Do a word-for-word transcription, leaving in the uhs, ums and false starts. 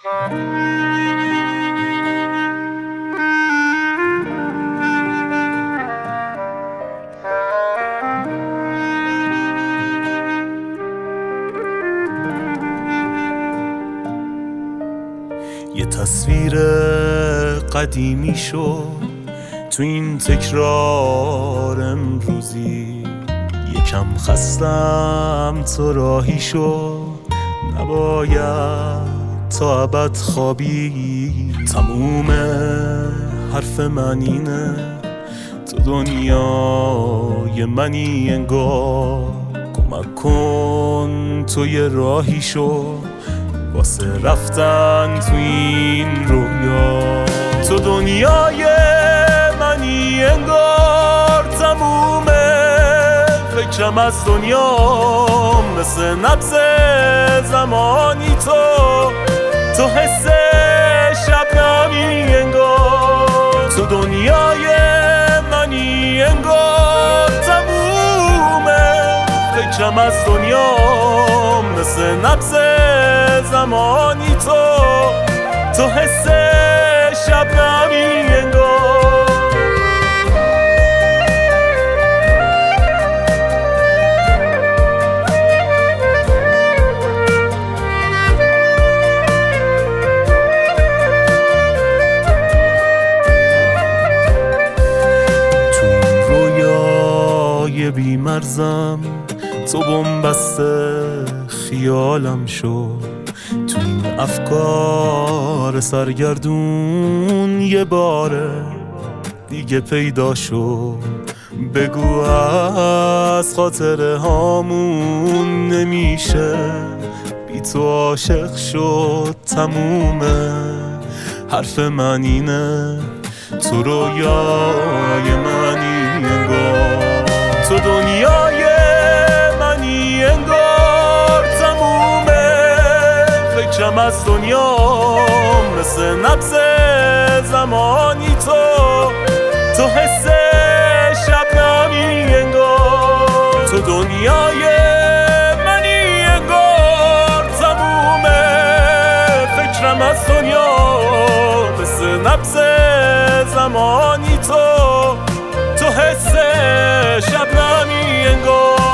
یه تصویر قدیمی شو تو این تکرار امروزی، یکم خستم تو راهی شو، نباید تا ابد خوابی. تموم حرف من اینه تو دنیای منی انگار، کمک کن تو یه راهی شو واسه رفتن تو این رویا. تو دنیای منی انگار، تموم فکرم از دنیا مثل نبض زمانی تو. تو حس شبنمی انگار، تو دنیای منی انگار، تموم فکرم از دنیا مثل نبض زمانی تو. تو حس شبنمی انگار. تو این رویای بیمرزم تو بن‌بسته خیالم شو، تو این افکار سرگردون یه باره دیگه پیدا شو. بگو از خاطره هامون نمیشه بی تو عاشق شد، تمومه حرف من اینه تو رویای منی انگار. تو دنیای منی انگار، تموم فکرم از دنیا مثل نبض زمانی تو. تو حس شبنمی انگار، تو دنیای منی انگار، تموم فکرم از دنیا مثل نبض زمانی تو. تو حس شبنمی انگار.